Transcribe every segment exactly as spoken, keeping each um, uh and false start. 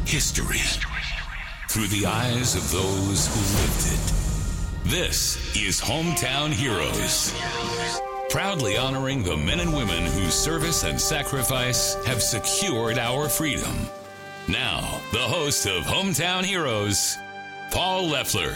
history through the eyes of those who lived it. This is Hometown Heroes, proudly honoring the men and women whose service and sacrifice have secured our freedom. Now, the host of Hometown Heroes, Paul Leffler.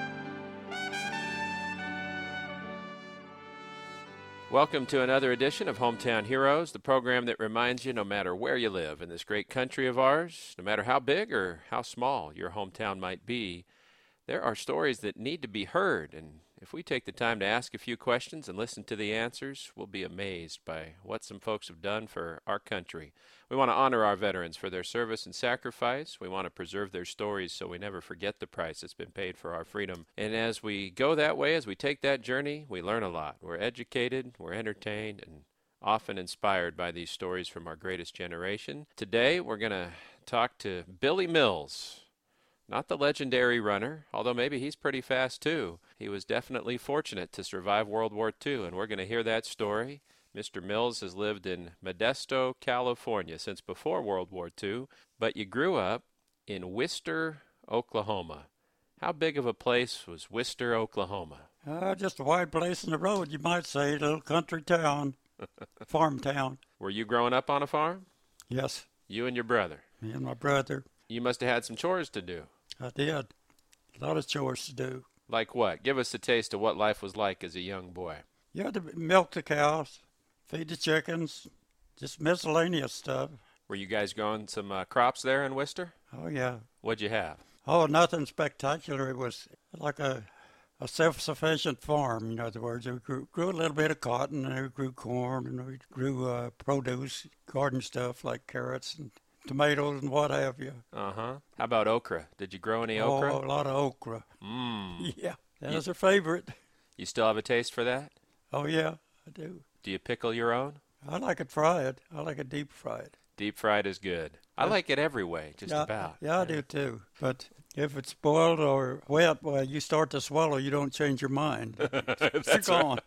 Welcome to another edition of Hometown Heroes, the program that reminds you no matter where you live in this great country of ours, no matter how big or how small your hometown might be, there are stories that need to be heard. And if we take the time to ask a few questions and listen to the answers, we'll be amazed by what some folks have done for our country. We want to honor our veterans for their service and sacrifice. We want to preserve their stories so we never forget the price that's been paid for our freedom. And as we go that way, as we take that journey, we learn a lot. We're educated, we're entertained, and often inspired by these stories from our greatest generation. Today, we're going to talk to Billy Mills. Not the legendary runner, although maybe he's pretty fast too. He was definitely fortunate to survive World War Two, and we're going to hear that story. Mister Mills has lived in Modesto, California since before World War Two, but you grew up in Wister, Oklahoma. How big of a place was Wister, Oklahoma? Uh, just a wide place in the road, you might say, a little country town, farm town. Were you growing up on a farm? Yes. You and your brother? Me and my brother. You must have had some chores to do. I did. A lot of chores to do. Like what? Give us a taste of what life was like as a young boy. You had to milk the cows, feed the chickens, just miscellaneous stuff. Were you guys growing some uh, crops there in Wister? Oh, yeah. What'd you have? Oh, nothing spectacular. It was like a, a self-sufficient farm, in other words. We grew, grew a little bit of cotton, and we grew corn, and we grew uh, produce, garden stuff like carrots and tomatoes and what have you. Uh-huh. How about okra? Did you grow any okra? Oh, a lot of okra. Mmm. Yeah, that you, was her favorite. You still have a taste for that? Oh, yeah, I do. Do you pickle your own? I like it fried. I like it deep fried. Deep fried is good. I like it every way, just yeah, about. Yeah, I yeah. do too. But if it's boiled or wet, well, you start to swallow, you don't change your mind. It's gone.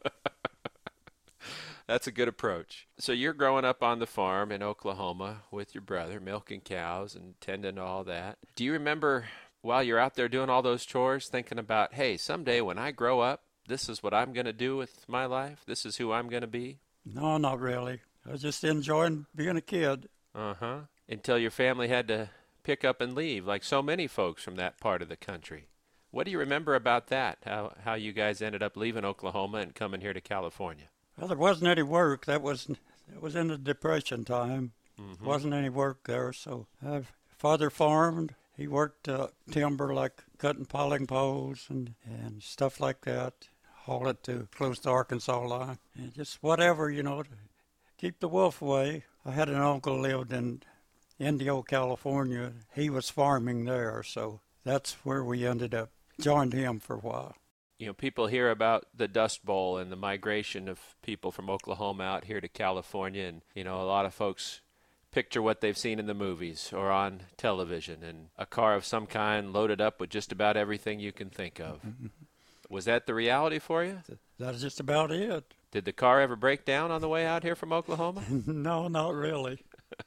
That's a good approach. So you're growing up on the farm in Oklahoma with your brother, milking cows and tending to all that. Do you remember while you're out there doing all those chores thinking about, hey, someday when I grow up, this is what I'm going to do with my life? This is who I'm going to be? No, not really. I was just enjoying being a kid. Uh-huh. Until your family had to pick up and leave, like so many folks from that part of the country. What do you remember about that, how, how you guys ended up leaving Oklahoma and coming here to California? Well, there wasn't any work. That was that was in the Depression time. Mm-hmm. Wasn't any work there. So uh, father farmed. He worked uh, timber, like cutting piling poles and, and stuff like that. Haul it to close to Arkansas line. And just whatever, you know, to keep the wolf away. I had an uncle who lived in Indio, California. He was farming there, so that's where we ended up. Joined him for a while. You know, people hear about the Dust Bowl and the migration of people from Oklahoma out here to California, and, you know, a lot of folks picture what they've seen in the movies or on television, and a car of some kind loaded up with just about everything you can think of. Was that the reality for you? That's just about it. Did the car ever break down on the way out here from Oklahoma? No, not really.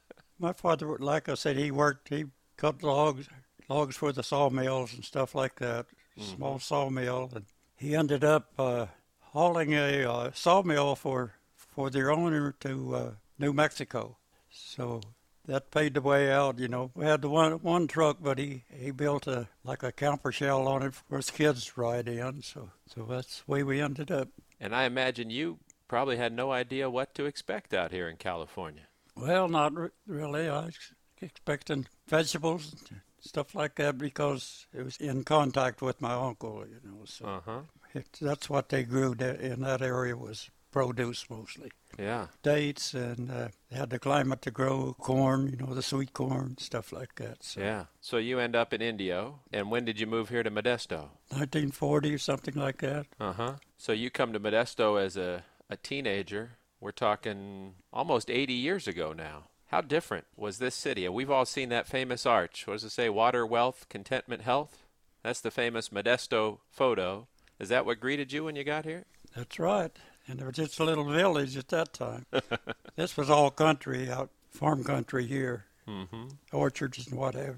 My father, like I said, he worked, he cut logs, logs for the sawmills and stuff like that, mm-hmm. Small sawmill, and he ended up uh, hauling a uh, sawmill for for their owner to uh, New Mexico. So that paid the way out, you know. We had the one one truck, but he, he built a like a camper shell on it for his kids to ride in. So so that's the way we ended up. And I imagine you probably had no idea what to expect out here in California. Well, not re- really. I was expecting vegetables and stuff like that because it was in contact with my uncle, you know. So uh-huh. it, that's what they grew in that area was produce mostly. Yeah. Dates, and uh, they had the climate to grow corn, you know, the sweet corn, stuff like that. So. Yeah. So you end up in Indio, and when did you move here to Modesto? nineteen forty or something like that. Uh-huh. So you come to Modesto as a, a teenager. We're talking almost eighty years ago now. How different was this city? We've all seen that famous arch. What does it say? Water, wealth, contentment, health? That's the famous Modesto photo. Is that what greeted you when you got here? That's right. And there was just a little village at that time. This was all country out, farm country here. Mm-hmm. Orchards and what have you.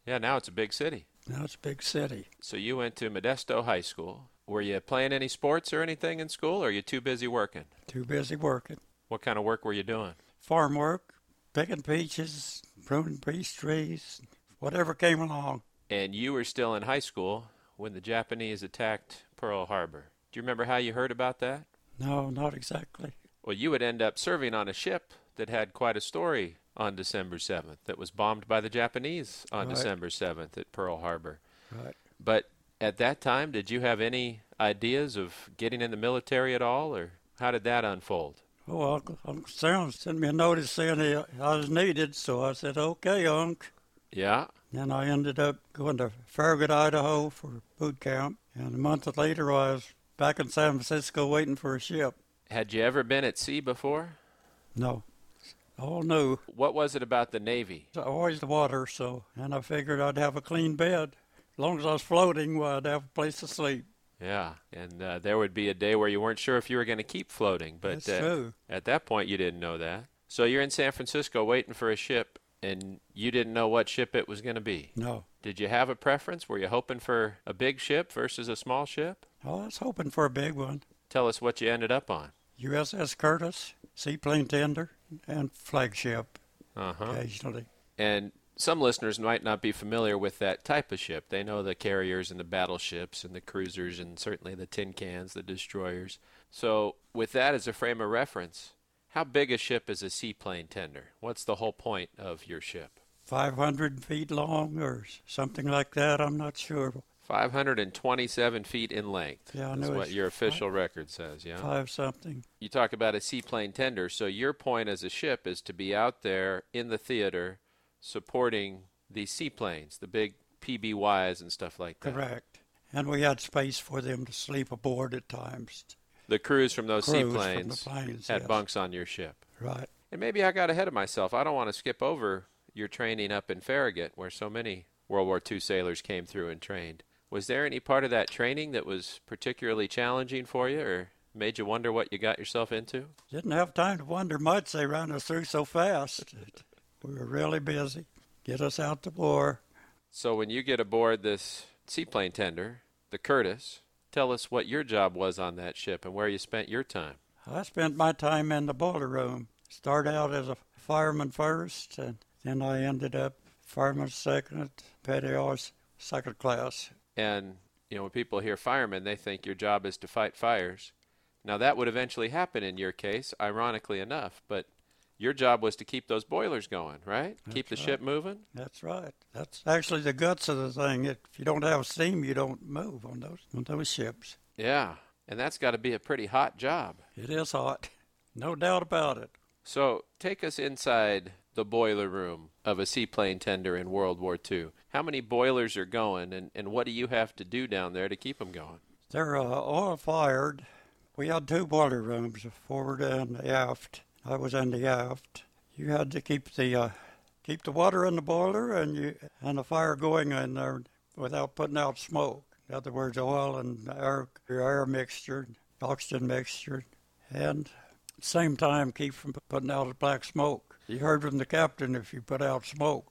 Yeah, now it's a big city. Now it's a big city. So you went to Modesto High School. Were you playing any sports or anything in school, or are you too busy working? Too busy working. What kind of work were you doing? Farm work, picking peaches, pruning peach trees, whatever came along. And you were still in high school when the Japanese attacked Pearl Harbor. Do you remember how you heard about that? No, not exactly. Well, you would end up serving on a ship that had quite a story on December seventh that was bombed by the Japanese on Right. December seventh at Pearl Harbor. Right. But at that time, did you have any ideas of getting in the military at all, or how did that unfold? Oh, Uncle, Uncle Sam sent me a notice saying he, I was needed, so I said, okay, Unc. Yeah. Then I ended up going to Farragut, Idaho for boot camp, and a month later I was back in San Francisco waiting for a ship. Had you ever been at sea before? No, all new. What was it about the Navy? Always the water, so, and I figured I'd have a clean bed. As long as I was floating, well, I'd have a place to sleep. Yeah, and uh, there would be a day where you weren't sure if you were going to keep floating, but That's uh, true. at that point you didn't know that. So you're in San Francisco waiting for a ship, and you didn't know what ship it was going to be. No. Did you have a preference? Were you hoping for a big ship versus a small ship? Oh, I was hoping for a big one. Tell us what you ended up on. U S S Curtis, seaplane tender, and flagship Uh-huh. occasionally. And some listeners might not be familiar with that type of ship. They know the carriers and the battleships and the cruisers and certainly the tin cans, the destroyers. So with that as a frame of reference, how big a ship is a seaplane tender? What's the whole point of your ship? five hundred feet long or something like that, I'm not sure. five hundred twenty-seven feet in length. Yeah, I is know what it's your five- official record says, yeah? Five something. You talk about a seaplane tender, so your point as a ship is to be out there in the theater supporting these seaplanes, the big P B Ys and stuff like that. Correct. And we had space for them to sleep aboard at times. The crews from those Crews from the seaplanes planes, had yes. bunks on your ship. Right. And maybe I got ahead of myself. I don't want to skip over your training up in Farragut, where so many World War Two sailors came through and trained. Was there any part of that training that was particularly challenging for you or made you wonder what you got yourself into? Didn't have time to wonder much. They ran us through so fast. We were really busy. Get us out to war. So when you get aboard this seaplane tender, the Curtis, tell us what your job was on that ship and where you spent your time. I spent my time in the boiler room. Started out as a fireman first, and then I ended up fireman second, petty officer second class. And, you know, when people hear firemen, they think your job is to fight fires. Now, that would eventually happen in your case, ironically enough, but your job was to keep those boilers going, right? That's keep the right. ship moving? That's right. That's actually the guts of the thing. If you don't have steam, you don't move on those on those ships. Yeah, and that's got to be a pretty hot job. It is hot, no doubt about it. So take us inside the boiler room of a seaplane tender in World War Two. How many boilers are going, and, and what do you have to do down there to keep them going? They're uh, oil fired. We had two boiler rooms, forward and aft. I was in the aft. You had to keep the uh, keep the water in the boiler and you and the fire going in there without putting out smoke. In other words, oil and air, air mixture, oxygen mixture, and at the same time keep from putting out a black smoke. You heard from the captain if you put out smoke.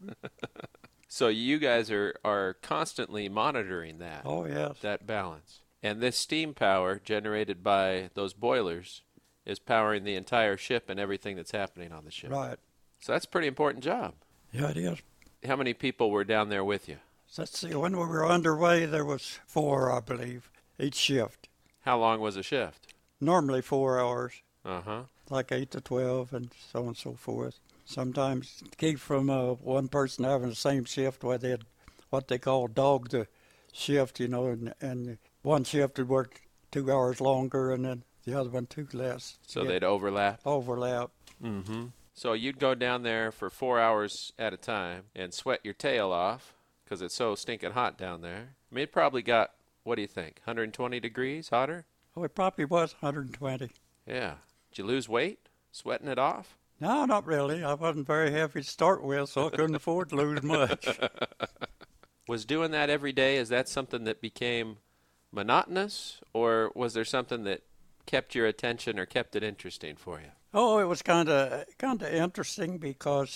So you guys are, are constantly monitoring that, Oh yes, that balance. And this steam power generated by those boilers is powering the entire ship and everything that's happening on the ship. right. So that's a pretty important job. Yeah, it is. How many people were down there with you? Let's see. When we were underway, there was four, I believe, each shift. How long was a shift? Normally four hours. Uh-huh. Like eight to twelve and so on and so forth. Sometimes keep from uh, one person having the same shift where they had what they call dog the shift, you know, and, and one shift would work two hours longer and then the other one two less. So Yeah, they'd overlap? overlap. Mm-hmm. So you'd go down there for four hours at a time and sweat your tail off because it's so stinking hot down there. I mean, it probably got, what do you think, one hundred twenty degrees hotter? Oh, it probably was one hundred twenty. Yeah. Did you lose weight sweating it off? No, not really. I wasn't very heavy to start with, so I couldn't afford to lose much. Was doing that every day, is that something that became monotonous, or was there something that kept your attention or kept it interesting for you? Oh, it was kind of kind of interesting because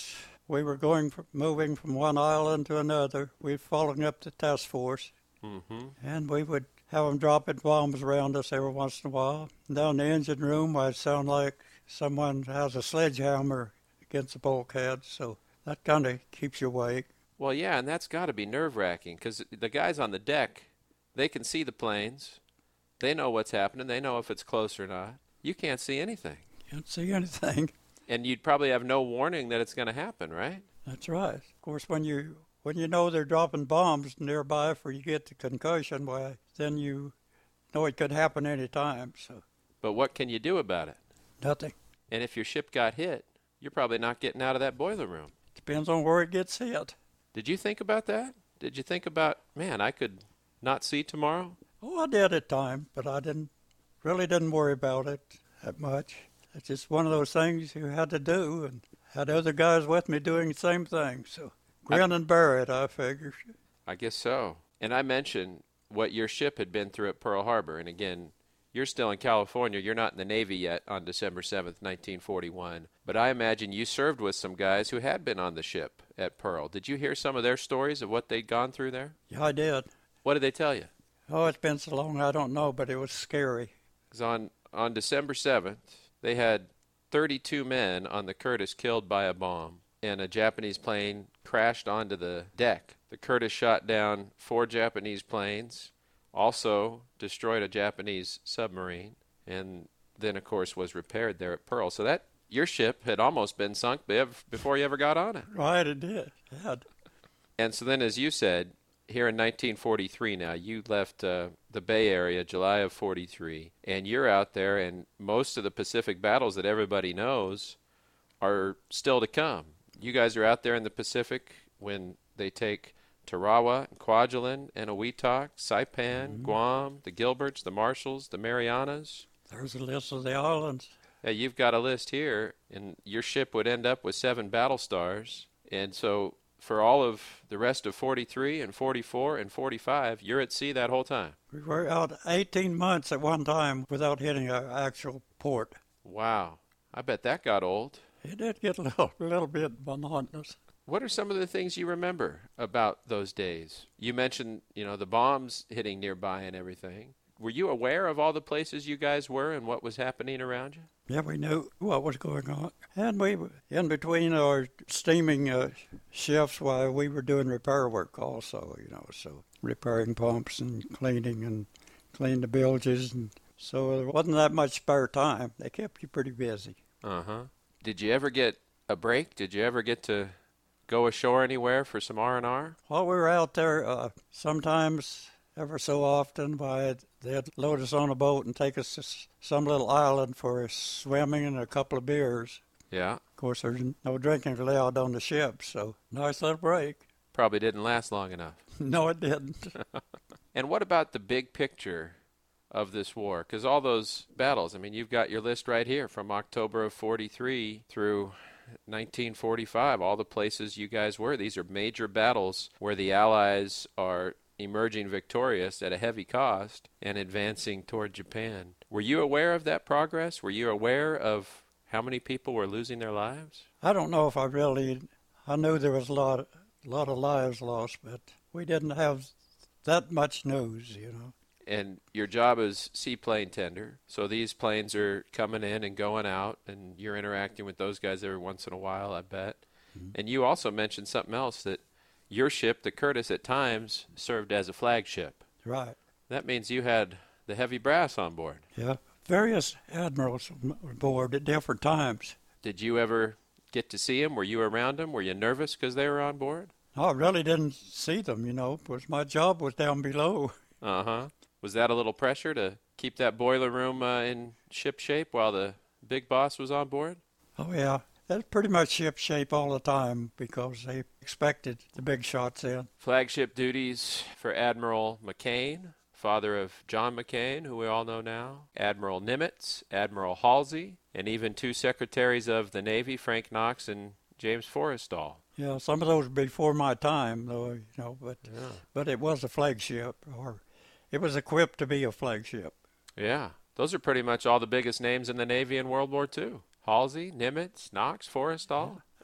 we were going, from, moving from one island to another. We were following up the task force, mm-hmm. and we would have them dropping bombs around us every once in a while. Down the engine room, I'd sound like someone has a sledgehammer against the bulkhead, so that kind of keeps you awake. Well, yeah, and that's got to be nerve-wracking because the guys on the deck, they can see the planes. They know what's happening. They know if it's close or not. You can't see anything. Can't see anything. And you'd probably have no warning that it's going to happen, right? That's right. Of course, when you when you know they're dropping bombs nearby for you get the concussion, why then you know it could happen any time. So. But what can you do about it? Nothing. And if your ship got hit, you're probably not getting out of that boiler room. Depends on where it gets hit. Did you think about that? Did you think about, man, I could not see tomorrow? Oh, I did at times, but I didn't really didn't worry about it that much. It's just one of those things you had to do, and had other guys with me doing the same thing. So grin I, and bear it, I figure. I guess so. And I mentioned what your ship had been through at Pearl Harbor. And again, you're still in California. You're not in the Navy yet on December seventh, nineteen forty-one. But I imagine you served with some guys who had been on the ship at Pearl. Did you hear some of their stories of what they'd gone through there? Yeah, I did. What did they tell you? Oh, it's been so long, I don't know, but it was scary. Because on, on December seventh, they had thirty-two men on the Curtis killed by a bomb, and a Japanese plane crashed onto the deck. The Curtis shot down four Japanese planes, also destroyed a Japanese submarine, and then, of course, was repaired there at Pearl. So that your ship had almost been sunk before you ever got on it. Right, it did. It had. And so then, as you said, here in nineteen forty-three now, you left uh, the Bay Area July of forty-three, and you're out there, and most of the Pacific battles that everybody knows are still to come. You guys are out there in the Pacific when they take Tarawa, Kwajalein, Eniwetok, Saipan, mm-hmm. Guam, the Gilberts, the Marshalls, the Marianas. There's a list of the islands. Yeah, you've got a list here, and your ship would end up with seven battle stars. And so for all of the rest of forty-three and forty-four and forty-five, you're at sea that whole time. We were out eighteen months at one time without hitting an actual port. Wow. I bet that got old. It did get a little, a little bit monotonous. What are some of the things you remember about those days? You mentioned, you know, the bombs hitting nearby and everything. Were you aware of all the places you guys were and what was happening around you? Yeah, we knew what was going on. And we were in between our steaming uh, shifts while we were doing repair work also, you know, so repairing pumps and cleaning and cleaning the bilges. And so there wasn't that much spare time. They kept you pretty busy. Uh-huh. Did you ever get a break? Did you ever get to go ashore anywhere for some R and R? While we were out there, uh, sometimes, ever so often, by they'd load us on a boat and take us to some little island for swimming and a couple of beers. Yeah. Of course, there's no drinking allowed on the ship, so nice little break. Probably didn't last long enough. No, it didn't. And what about the big picture of this war? Because all those battles, I mean, you've got your list right here from October of forty-three through nineteen forty-five, all the places you guys were. These are major battles where the Allies are emerging victorious at a heavy cost and advancing toward Japan. Were you aware of that progress? Were you aware of how many people were losing their lives? I don't know if I really, I knew there was a lot, a lot of lives lost, but we didn't have that much news, you know. And your job is seaplane tender, so these planes are coming in and going out, and you're interacting with those guys every once in a while, I bet. Mm-hmm. And you also mentioned something else, that your ship, the Curtis, at times served as a flagship. Right. That means you had the heavy brass on board. Yeah, various admirals aboard at different times. Did you ever get to see them? Were you around them? Were you nervous because they were on board? No, I really didn't see them, you know, because my job was down below. Uh-huh. Was that a little pressure to keep that boiler room uh, in ship shape while the big boss was on board? Oh, yeah. That's pretty much ship shape all the time because they expected the big shots in. Flagship duties for Admiral McCain, father of John McCain, who we all know now, Admiral Nimitz, Admiral Halsey, and even two secretaries of the Navy, Frank Knox and James Forrestal. Yeah, some of those before my time, though, you know, but yeah. but it was a flagship, or it was equipped to be a flagship. Yeah, those are pretty much all the biggest names in the Navy in World War Two. Halsey, Nimitz, Knox, Forrestal.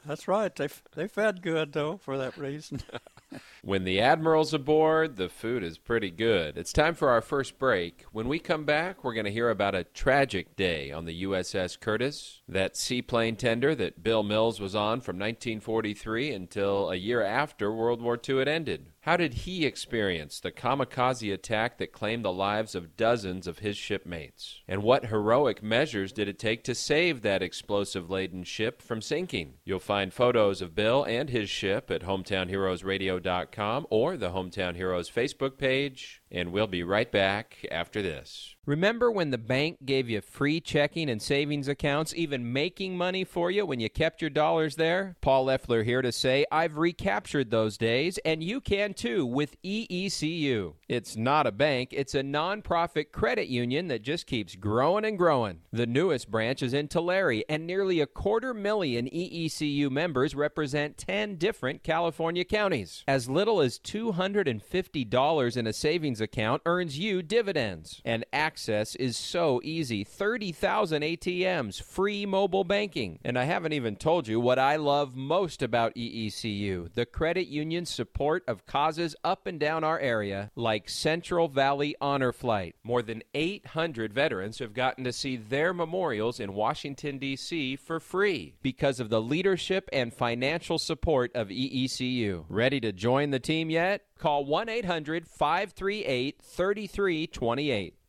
That's right. They they fed good, though, for that reason. When the Admiral's aboard, the food is pretty good. It's time for our first break. When we come back, we're going to hear about a tragic day on the U S S Curtis, that seaplane tender that Bill Mills was on from nineteen forty-three until a year after World War Two had ended. How did he experience the kamikaze attack that claimed the lives of dozens of his shipmates? And what heroic measures did it take to save that explosive-laden ship from sinking? You'll find photos of Bill and his ship at hometown heroes radio dot com or the Hometown Heroes Facebook page, and we'll be right back after this. Remember when the bank gave you free checking and savings accounts, even making money for you when you kept your dollars there? Paul Leffler here to say I've recaptured those days, and you can too with E E C U. It's not a bank, it's a nonprofit credit union that just keeps growing and growing. The newest branch is in Tulare, and nearly a quarter million E E C U members represent ten different California counties. As little as two hundred fifty dollars in a savings account earns you dividends, and access is so easy. thirty thousand A T Ms, free mobile banking. And I haven't even told you what I love most about E E C U, the credit union's support of causes up and down our area, like Central Valley Honor Flight. More than eight hundred veterans have gotten to see their memorials in Washington, D C for free because of the leadership and financial support of E E C U. Ready to join the team yet? Call one eight hundred five three eight three three two eight.